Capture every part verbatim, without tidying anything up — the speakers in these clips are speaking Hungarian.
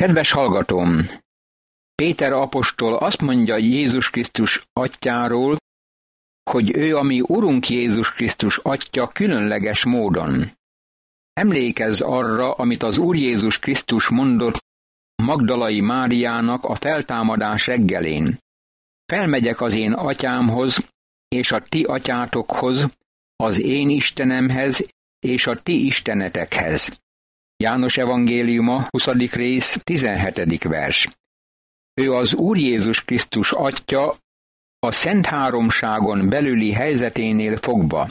Kedves hallgatóm! Péter apostol azt mondja Jézus Krisztus atyáról, hogy ő a mi Urunk Jézus Krisztus atya különleges módon. Emlékezz arra, amit az Úr Jézus Krisztus mondott Magdalai Máriának a feltámadás reggelén. Felmegyek az én atyámhoz, és a ti atyátokhoz, az én Istenemhez, és a ti istenetekhez. János evangéliuma, huszadik rész, tizenhetedik vers. Ő az Úr Jézus Krisztus atya a Szent Háromságon belüli helyzeténél fogva.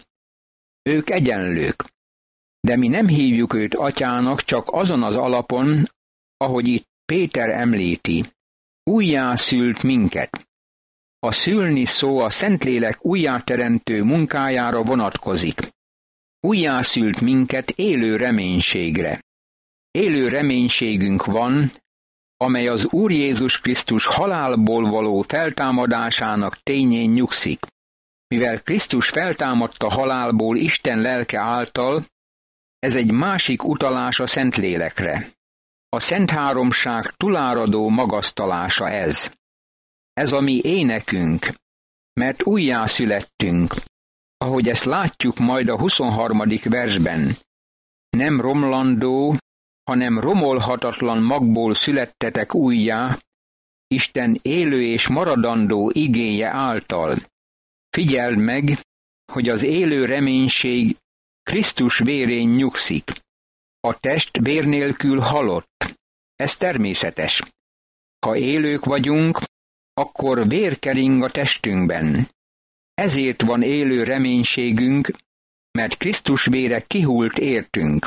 Ők egyenlők, de mi nem hívjuk őt atyának csak azon az alapon, ahogy itt Péter említi. Újjászült minket. A szülni szó a Szentlélek újjáteremtő munkájára vonatkozik. Újjászült minket élő reménységre. Élő reménységünk van, amely az Úr Jézus Krisztus halálból való feltámadásának tényén nyugszik. Mivel Krisztus feltámadta halálból Isten lelke által, ez egy másik utalás a Szentlélekre. A Szent Háromság tuláradó magasztalása ez. Ez a mi énekünk, mert újjászülettünk, ahogy ezt látjuk majd a huszonharmadik versben. Nem romlandó, hanem romolhatatlan magból születtetek újjá, Isten élő és maradandó igéje által. Figyeld meg, hogy az élő reménység Krisztus vérén nyugszik. A test vér nélkül halott. Ez természetes. Ha élők vagyunk, akkor vér kering a testünkben. Ezért van élő reménységünk, mert Krisztus vére kihult értünk.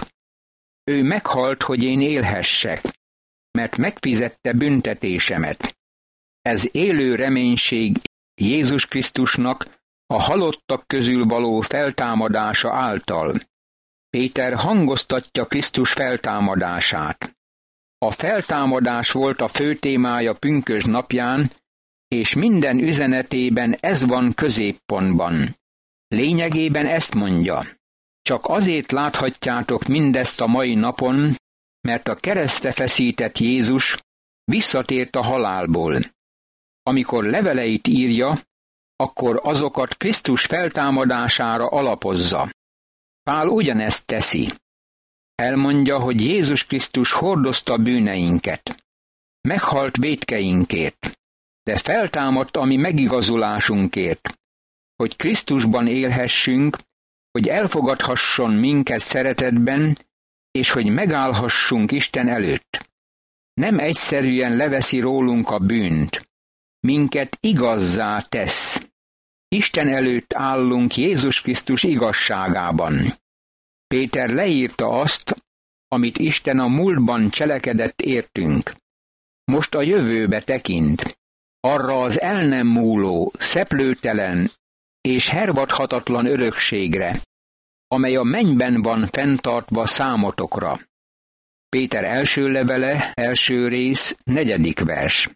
Ő meghalt, hogy én élhessek, mert megfizette büntetésemet. Ez élő reménység Jézus Krisztusnak a halottak közül való feltámadása által. Péter hangoztatja Krisztus feltámadását. A feltámadás volt a fő témája pünkösd napján, és minden üzenetében ez van középpontban. Lényegében ezt mondja. Csak azért láthatjátok mindezt a mai napon, mert a keresztre feszített Jézus visszatért a halálból. Amikor leveleit írja, akkor azokat Krisztus feltámadására alapozza. Pál ugyanezt teszi. Elmondja, hogy Jézus Krisztus hordozta bűneinket. Meghalt vétkeinkért, de feltámadt a mi megigazulásunkért, hogy Krisztusban élhessünk, hogy elfogadhasson minket szeretetben, és hogy megállhassunk Isten előtt. Nem egyszerűen leveszi rólunk a bűnt, minket igazzá tesz. Isten előtt állunk Jézus Krisztus igazságában. Péter leírta azt, amit Isten a múltban cselekedett értünk. Most a jövőbe tekint, arra az el nem múló, szeplőtelen és hervadhatatlan örökségre, amely a mennyben van fenntartva számotokra. Péter első levele, első rész, negyedik vers.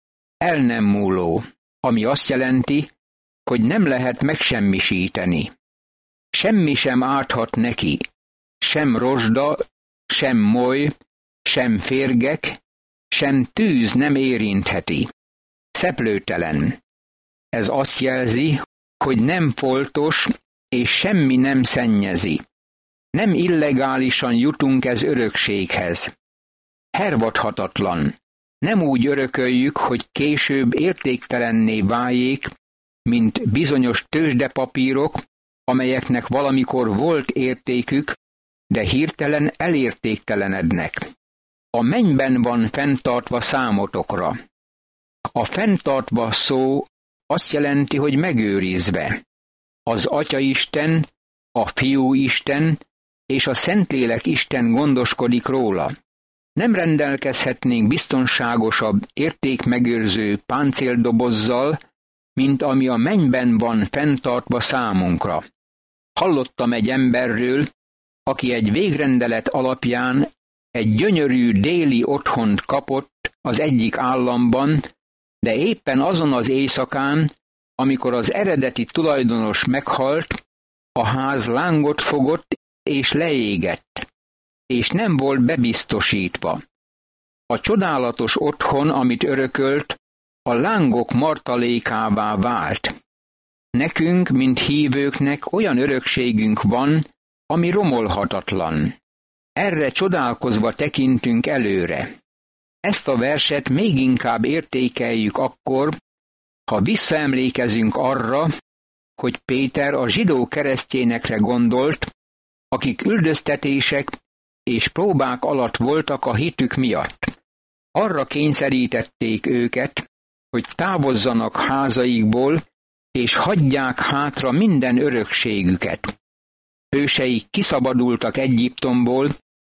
El nem múló, ami azt jelenti, hogy nem lehet megsemmisíteni. Semmi sem árthat neki, sem rozsda, sem moly, sem férgek, sem tűz nem érintheti. Szeplőtelen. Ez azt jelzi, hogy nem foltos, és semmi nem szennyezi. Nem illegálisan jutunk ez örökséghez. Hervadhatatlan. Nem úgy örököljük, hogy később értéktelenné váljék, mint bizonyos tőzsdepapírok, amelyeknek valamikor volt értékük, de hirtelen elértéktelenednek. A mennyben van fenntartva számotokra. A fenntartva szó azt jelenti, hogy megőrizve. Az Atyaisten, a Fiúisten és a Szentlélek Isten gondoskodik róla. Nem rendelkezhetnénk biztonságosabb, értékmegőrző páncéldobozzal, mint ami a mennyben van fenntartva számunkra. Hallottam egy emberről, aki egy végrendelet alapján egy gyönyörű déli otthont kapott az egyik államban, de éppen azon az éjszakán, amikor az eredeti tulajdonos meghalt, a ház lángot fogott és leégett, és nem volt bebiztosítva. A csodálatos otthon, amit örökölt, a lángok martalékává vált. Nekünk, mint hívőknek olyan örökségünk van, ami romolhatatlan. Erre csodálkozva tekintünk előre. Ezt a verset még inkább értékeljük akkor, ha visszaemlékezünk arra, hogy Péter a zsidó keresztényekre gondolt, akik üldöztetések és próbák alatt voltak a hitük miatt. Arra kényszerítették őket, hogy távozzanak házaikból, és hagyják hátra minden örökségüket. Hőseik kiszabadultak Egyiptomból,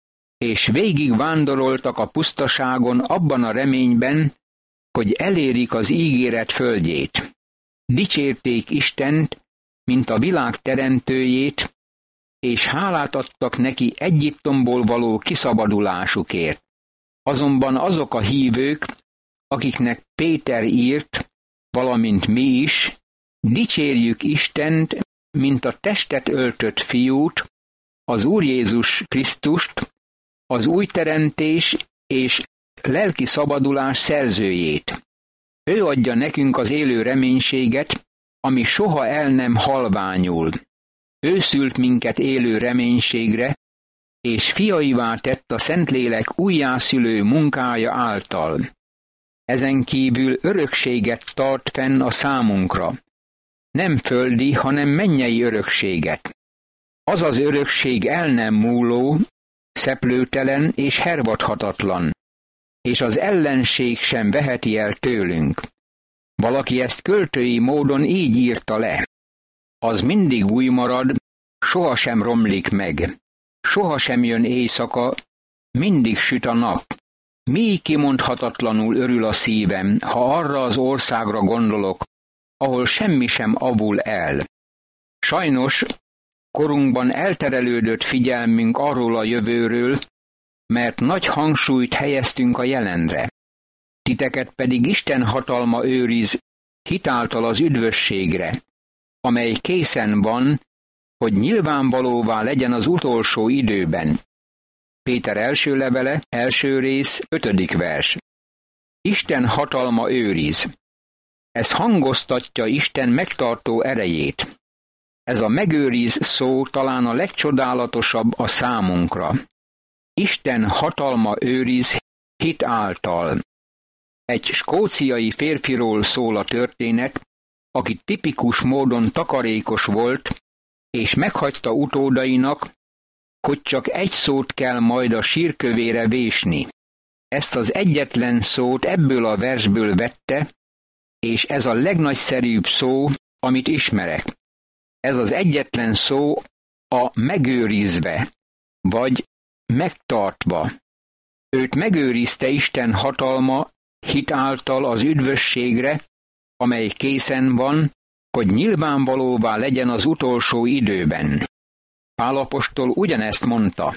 és végig vándoroltak a pusztaságon abban a reményben, hogy elérik az ígéret földjét. Dicsérték Istent, mint a világ teremtőjét, és hálát adtak neki Egyiptomból való kiszabadulásukért. Azonban azok a hívők, akiknek Péter írt, valamint mi is, dicsérjük Istent, mint a testet öltött fiút, az Úr Jézus Krisztust, az új teremtés és lelki szabadulás szerzőjét. Ő adja nekünk az élő reménységet, ami soha el nem halványul. Ő szült minket élő reménységre, és fiaivá tett a Szentlélek újjászülő munkája által. Ezen kívül örökséget tart fenn a számunkra. Nem földi, hanem mennyei örökséget. Az az örökség el nem múló, szeplőtelen és hervadhatatlan, és az ellenség sem veheti el tőlünk. Valaki ezt költői módon így írta le. Az mindig új marad, sohasem romlik meg, sohasem jön éjszaka, mindig süt a nap. Mi kimondhatatlanul örül a szívem, ha arra az országra gondolok, ahol semmi sem avul el. Sajnos korunkban elterelődött figyelmünk arról a jövőről, mert nagy hangsúlyt helyeztünk a jelenre. Titeket pedig Isten hatalma őriz hitáltal az üdvösségre, amely készen van, hogy nyilvánvalóvá legyen az utolsó időben. Péter első levele, első rész, ötödik vers. Isten hatalma őriz. Ez hangoztatja Isten megtartó erejét. Ez a megőriz szó talán a legcsodálatosabb a számunkra. Isten hatalma őriz hit által. Egy skóciai férfiról szól a történet, aki tipikus módon takarékos volt, és meghagyta utódainak, hogy csak egy szót kell majd a sírkövére vésni. Ezt az egyetlen szót ebből a versből vette, és ez a legnagyszerűbb szó, amit ismerek. Ez az egyetlen szó a megőrizve, vagy megtartva. Őt megőrizte Isten hatalma hit által az üdvösségre, amely készen van, hogy nyilvánvalóvá legyen az utolsó időben. Pál apostol ugyanezt mondta.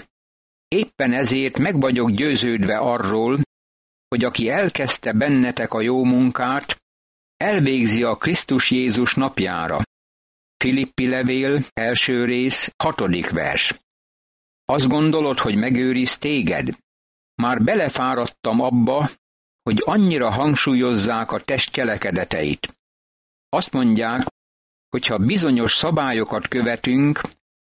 Éppen ezért meg vagyok győződve arról, hogy aki elkezdte bennetek a jó munkát, elvégzi a Krisztus Jézus napjára. Filippi levél, első rész, hatodik vers. Azt gondolod, hogy megőriz téged? Már belefáradtam abba, hogy annyira hangsúlyozzák a test cselekedeteit. Azt mondják, hogy ha bizonyos szabályokat követünk,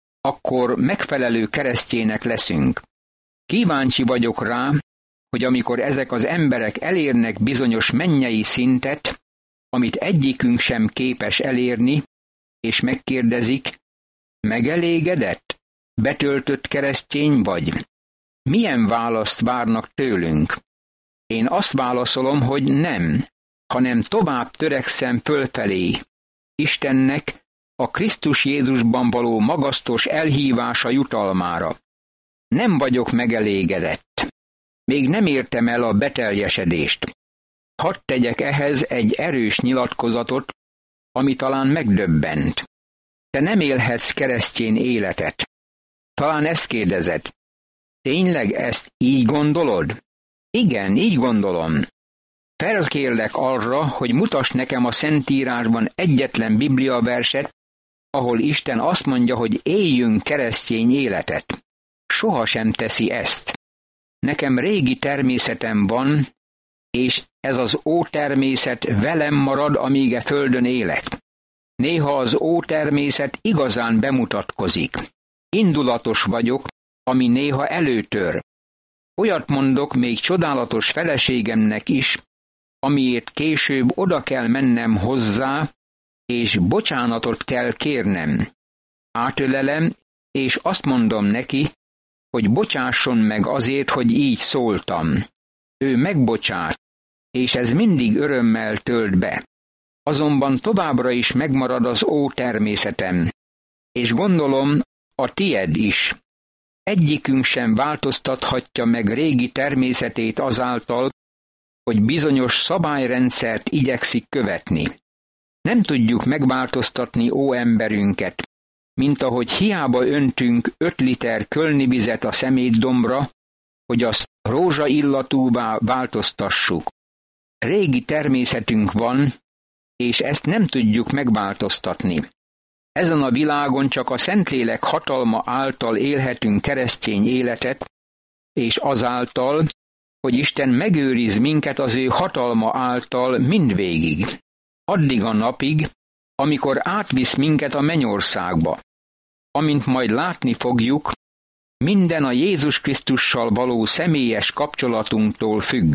akkor megfelelő keresztjének leszünk. Kíváncsi vagyok rá, hogy amikor ezek az emberek elérnek bizonyos mennyei szintet, amit egyikünk sem képes elérni, és megkérdezik, megelégedett, betöltött keresztény vagy? Milyen választ várnak tőlünk? Én azt válaszolom, hogy nem, hanem tovább törekszem fölfelé. Istennek a Krisztus Jézusban való magasztos elhívása jutalmára. Nem vagyok megelégedett. Még nem értem el a beteljesedést. Hadd tegyek ehhez egy erős nyilatkozatot, ami talán megdöbbent. Te nem élhetsz keresztény életet. Talán ezt kérdezed. Tényleg ezt így gondolod? Igen, így gondolom. Felkérlek arra, hogy mutass nekem a Szentírásban egyetlen bibliaverset, ahol Isten azt mondja, hogy éljünk keresztény életet. Sohasem teszi ezt. Nekem régi természetem van, és ez az ótermészet velem marad, amíg e földön élek. Néha az ótermészet igazán bemutatkozik. Indulatos vagyok, ami néha előtör. Olyat mondok még csodálatos feleségemnek is, amiért később oda kell mennem hozzá, és bocsánatot kell kérnem. Átölelem, és azt mondom neki, hogy bocsásson meg azért, hogy így szóltam. Ő megbocsát, és ez mindig örömmel tölt be. Azonban továbbra is megmarad az ótermészetem, és gondolom a tied is. Egyikünk sem változtathatja meg régi természetét azáltal, hogy bizonyos szabályrendszert igyekszik követni. Nem tudjuk megváltoztatni ó emberünket, mint ahogy hiába öntünk öt liter kölni vizet a szemétdombra, hogy azt rózsaillatúvá változtassuk. Régi természetünk van, és ezt nem tudjuk megváltoztatni. Ezen a világon csak a Szentlélek hatalma által élhetünk keresztény életet, és azáltal, hogy Isten megőriz minket az ő hatalma által mindvégig. Addig a napig, amikor átvisz minket a mennyországba. Amint majd látni fogjuk, minden a Jézus Krisztussal való személyes kapcsolatunktól függ.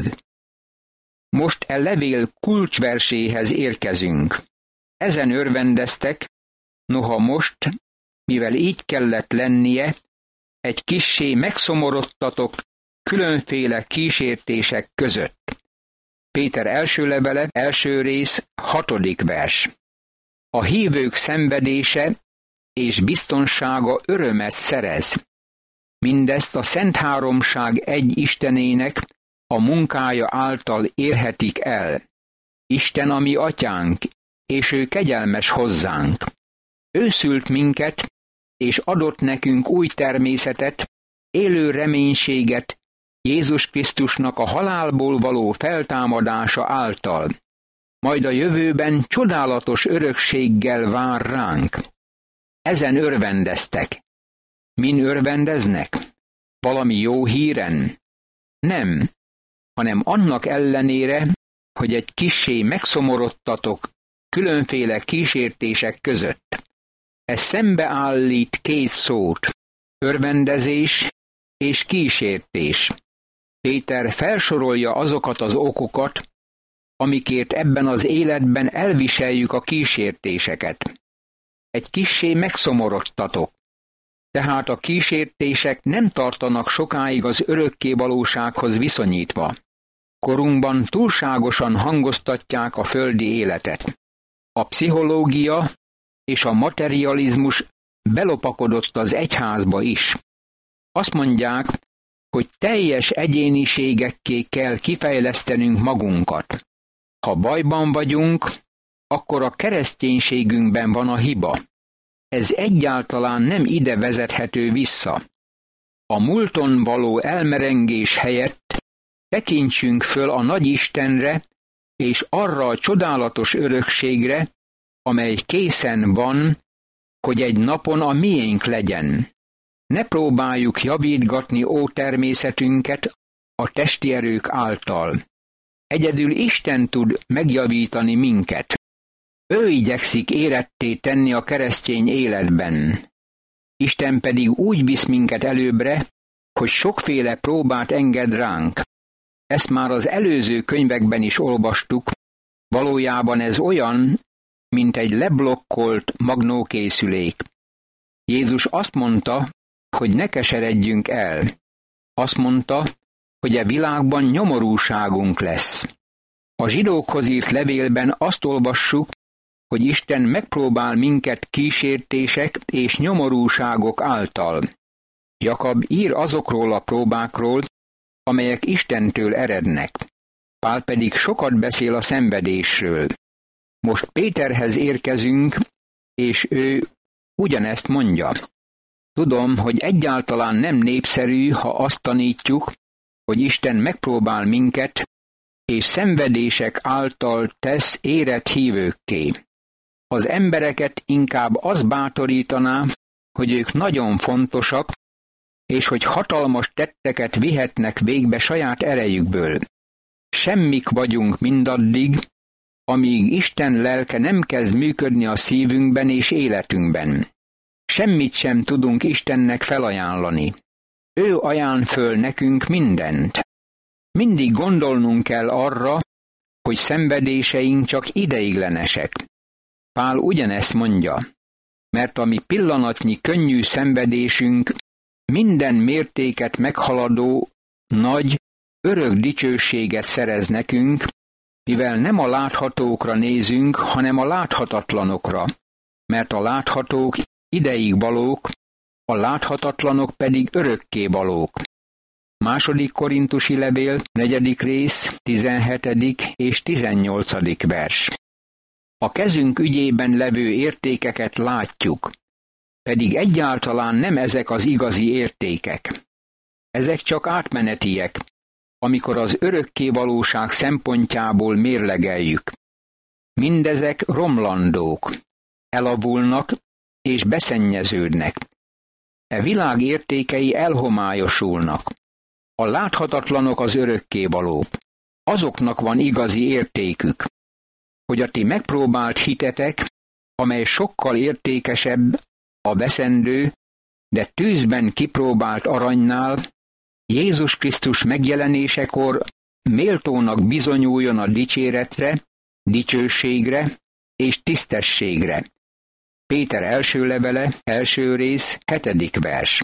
Most e levél kulcsverséhez érkezünk. Ezen örvendeztek, noha most, mivel így kellett lennie, egy kissé megszomorodtatok különféle kísértések között. Péter első levele, első rész, hatodik vers. A hívők szenvedése és biztonsága örömet szerez. Mindezt a Szent Háromság egy Istenének a munkája által érhetik el. Isten a mi atyánk, és ő kegyelmes hozzánk. Ő szült minket, és adott nekünk új természetet, élő reménységet Jézus Krisztusnak a halálból való feltámadása által. Majd a jövőben csodálatos örökséggel vár ránk. Ezen örvendeztek. Min örvendeznek? Valami jó híren? Nem, hanem annak ellenére, hogy egy kissé megszomorodtatok különféle kísértések között. Ez szembeállít két szót, örvendezés és kísértés. Péter felsorolja azokat az okokat, amikért ebben az életben elviseljük a kísértéseket. Egy kissé megszomorodtatok. Tehát a kísértések nem tartanak sokáig az örökké valósághoz viszonyítva. Korunkban túlságosan hangoztatják a földi életet. A pszichológia és a materializmus belopakodott az egyházba is. Azt mondják, hogy teljes egyéniségekké kell kifejlesztenünk magunkat. Ha bajban vagyunk, akkor a kereszténységünkben van a hiba. Ez egyáltalán nem ide vezethető vissza. A múlton való elmerengés helyett tekintsünk föl a nagy Istenre és arra a csodálatos örökségre, amely készen van, hogy egy napon a miénk legyen. Ne próbáljuk javítgatni ótermészetünket a testi erők által. Egyedül Isten tud megjavítani minket. Ő igyekszik éretté tenni a keresztény életben. Isten pedig úgy visz minket előbbre, hogy sokféle próbát enged ránk. Ezt már az előző könyvekben is olvastuk, valójában ez olyan, mint egy leblokkolt magnókészülék. Jézus azt mondta, hogy ne keseredjünk el. Azt mondta, hogy a világban nyomorúságunk lesz. A zsidókhoz írt levélben azt olvassuk, hogy Isten megpróbál minket kísértések és nyomorúságok által. Jakab ír azokról a próbákról, amelyek Istentől erednek. Pál pedig sokat beszél a szenvedésről. Most Péterhez érkezünk, és ő ugyanezt mondja. Tudom, hogy egyáltalán nem népszerű, ha azt tanítjuk, hogy Isten megpróbál minket, és szenvedések által tesz érett hívőkké. Az embereket inkább az bátorítaná, hogy ők nagyon fontosak, és hogy hatalmas tetteket vihetnek végbe saját erejükből. Semmik vagyunk mindaddig, amíg Isten lelke nem kezd működni a szívünkben és életünkben. Semmit sem tudunk Istennek felajánlani. Ő ajánl föl nekünk mindent. Mindig gondolnunk kell arra, hogy szenvedéseink csak ideiglenesek. Pál ugyanezt mondja, mert a mi pillanatnyi könnyű szenvedésünk minden mértéket meghaladó, nagy, örök dicsőséget szerez nekünk, mivel nem a láthatókra nézünk, hanem a láthatatlanokra, mert a láthatók ideig valók, a láthatatlanok pedig örökké valók. Második Korintusi levél, negyedik rész, tizenhetedik és tizennyolcadik vers. A kezünk ügyében levő értékeket látjuk, pedig egyáltalán nem ezek az igazi értékek. Ezek csak átmenetiek, amikor az örökké valóság szempontjából mérlegeljük. Mindezek romlandók, elavulnak és beszennyeződnek. E világ értékei elhomályosulnak. A láthatatlanok az örökkévalók. Azoknak van igazi értékük, hogy a ti megpróbált hitetek, amely sokkal értékesebb a veszendő, de tűzben kipróbált aranynál, Jézus Krisztus megjelenésekor méltónak bizonyuljon a dicséretre, dicsőségre és tisztességre. Péter első levele, első rész, hetedik vers.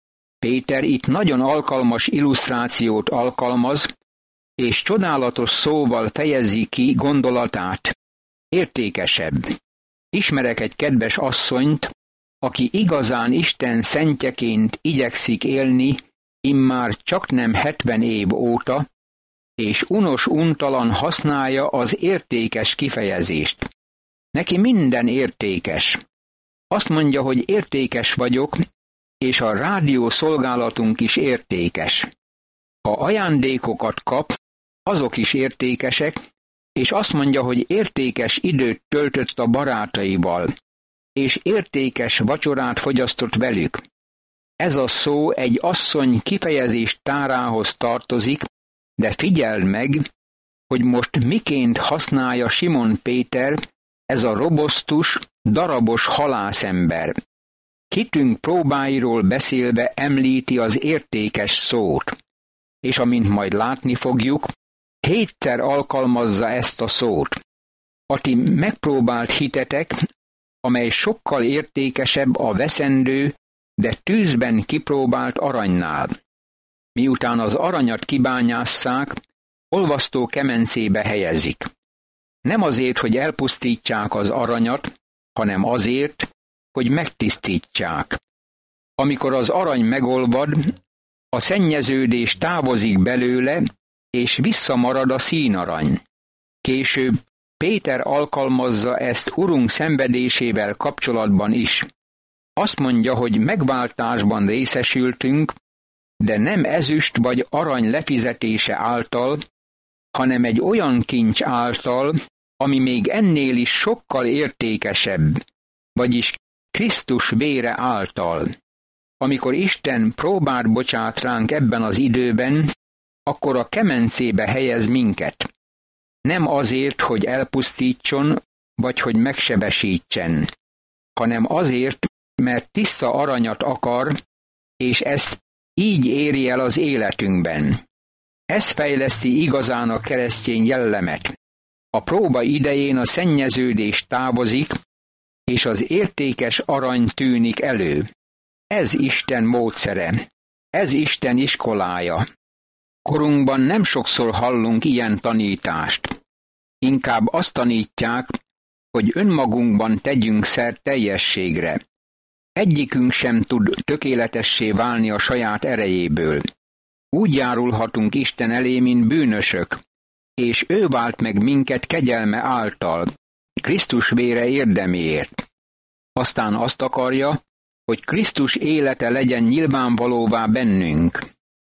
Péter itt nagyon alkalmas illusztrációt alkalmaz, és csodálatos szóval fejezi ki gondolatát. Értékesebb. Ismerek egy kedves asszonyt, aki igazán Isten szentjeként igyekszik élni, immár csaknem hetven év óta, és unos untalan használja az értékes kifejezést. Neki minden értékes. Azt mondja, hogy értékes vagyok, és a rádió szolgálatunk is értékes. Ha ajándékokat kap, azok is értékesek, és azt mondja, hogy értékes időt töltött a barátaival, és értékes vacsorát fogyasztott velük. Ez a szó egy asszony kifejezés tárához tartozik, de figyeld meg, hogy most miként használja Simon Péter, ez a robosztus, darabos halászember. Hitünk próbáiról beszélve említi az értékes szót, és amint majd látni fogjuk, hétszer alkalmazza ezt a szót. A ti megpróbált hitetek, amely sokkal értékesebb a veszendő, de tűzben kipróbált aranynál. Miután az aranyat kibányásszák, olvasztó kemencébe helyezik. Nem azért, hogy elpusztítsák az aranyat, hanem azért, hogy megtisztítsák. Amikor az arany megolvad, a szennyeződés távozik belőle, és visszamarad a színarany. Később Péter alkalmazza ezt Urunk szenvedésével kapcsolatban is. Azt mondja, hogy megváltásban részesültünk, de nem ezüst vagy arany lefizetése által, hanem egy olyan kincs által, ami még ennél is sokkal értékesebb, vagyis Krisztus vére által. Amikor Isten próbát bocsát ránk ebben az időben, akkor a kemencébe helyez minket. Nem azért, hogy elpusztítson, vagy hogy megsebesítsen, hanem azért, mert tiszta aranyat akar, és ezt így éri el az életünkben. Ez fejleszti igazán a keresztény jellemet. A próba idején a szennyeződés távozik, és az értékes arany tűnik elő. Ez Isten módszere, ez Isten iskolája. Korunkban nem sokszor hallunk ilyen tanítást. Inkább azt tanítják, hogy önmagunkban tegyünk szert teljességre. Egyikünk sem tud tökéletessé válni a saját erejéből. Úgy járulhatunk Isten elé, mint bűnösök, és ő vált meg minket kegyelme által, Krisztus vére érdeméért. Aztán azt akarja, hogy Krisztus élete legyen nyilvánvalóvá bennünk.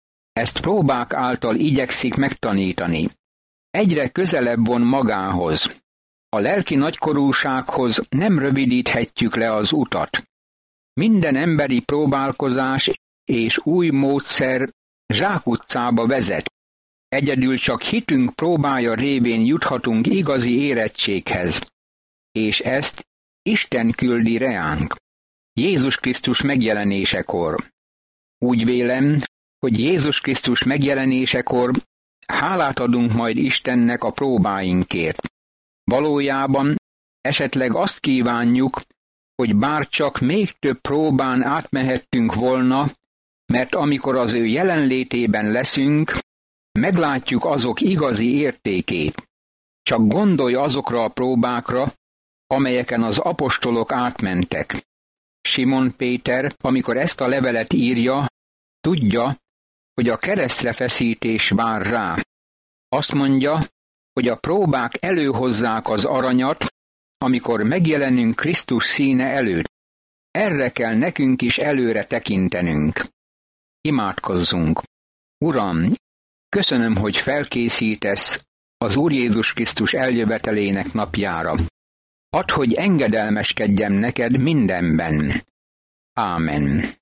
Ezt próbák által igyekszik megtanítani. Egyre közelebb von magához. A lelki nagykorúsághoz nem rövidíthetjük le az utat. Minden emberi próbálkozás és új módszer zsákutcába vezet. Egyedül csak hitünk próbája révén juthatunk igazi érettséghez, és ezt Isten küldi reánk, Jézus Krisztus megjelenésekor. Úgy vélem, hogy Jézus Krisztus megjelenésekor hálát adunk majd Istennek a próbáinkért. Valójában esetleg azt kívánjuk, hogy bár csak még több próbán átmehettünk volna, mert amikor az ő jelenlétében leszünk, meglátjuk azok igazi értékét. Csak gondolj azokra a próbákra, amelyeken az apostolok átmentek. Simon Péter, amikor ezt a levelet írja, tudja, hogy a keresztre feszítés vár rá. Azt mondja, hogy a próbák előhozzák az aranyat, amikor megjelenünk Krisztus színe előtt. Erre kell nekünk is előre tekintenünk. Imádkozzunk. Uram, köszönöm, hogy felkészítesz az Úr Jézus Krisztus eljövetelének napjára. Add, hogy engedelmeskedjem neked mindenben. Ámen.